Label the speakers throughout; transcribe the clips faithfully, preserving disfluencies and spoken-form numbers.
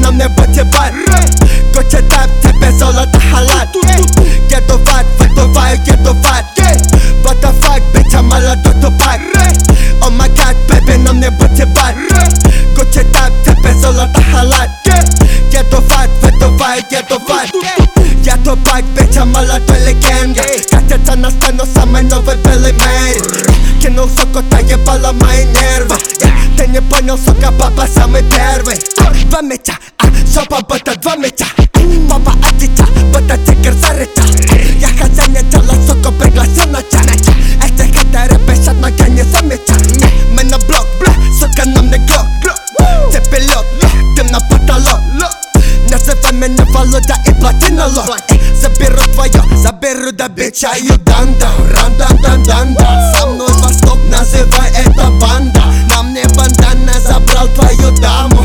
Speaker 1: na mnie, bo cię bar. Gocie tap, tepe solo ta halat. Ghetto-vat, fetto-vaj, ghetto-vat. What the fuck, bitch, I'm all a doctor pack. Oh my god, baby, na mnie, bo cię bar. Gocie tap, tepe solo ta halat. Ghetto-vat, fetto-vaj, ghetto-vat. Ja to pak, bitch, I'm all a to legenda. Kaceta na stano, same nowe były made. Kinął soko, ta jebala moje nerwy. Ty nie ponią soka, baba, same terwy. Dwa mycia, a sopa, bo to dwa mycia. Baba, a cicia, bo to cykier zarycia. Ja chadzenie, czala, soko, pregla, sonacia. Este hete, repy, siadna, ja nie zamycia. My na blok, soka na mnie glock. Ty pilot, tym na patalot. Nazywaj mnie waluta i platynolo. Zabierу твое, заберу до бича Юданда. Рандан дан дан дан. Со мной Восток, называй это банда. На мне бандана, забрал твою даму.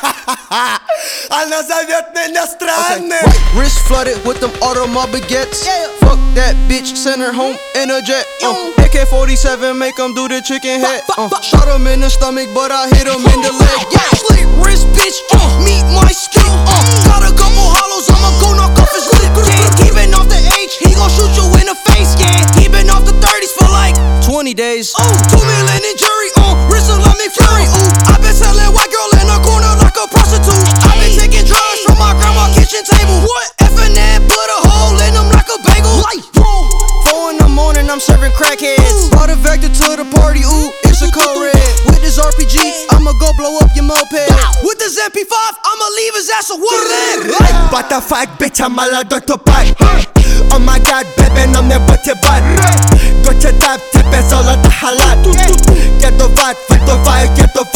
Speaker 1: Она зовет меня странным.
Speaker 2: Okay. Wrist flooded with them automobile baguettes. Yeah. Fuck that bitch, send her home in a jet. uh. A K forty-seven, make them do the chicken head. uh. Shot him in the stomach, but I hit him in the leg. Yeah. Slick wrist bitch, uh. meet my stick. uh. Got a couple hollows, I'ma go knock off his lip. Yeah. He been off the H, he gon' shoot you in the face. Yeah. He been off the thirties for like twenty days. Ooh, two million in jury, uh. wrist a like McFlurry. Ooh, I been selling white girl in the corner like a prostitute. I been taking drugs from my grandma kitchen table. What? F and N put a hole in them like a bagel. Life, four in the morning, I'm serving crackheads. Brought a Vector to the party, ooh, it's a code red. With this R P G, I'ma go blow up your moped. With this M P five, I'ma leave his ass a one leg.
Speaker 1: What the fuck, bitch, I'm all a doctor pack. Oh my god, baby, na mnie, bo cię bar. Gocie tap, tepe solo ta halat. Ghetto-vat, fetto-vaj, ghetto-vat.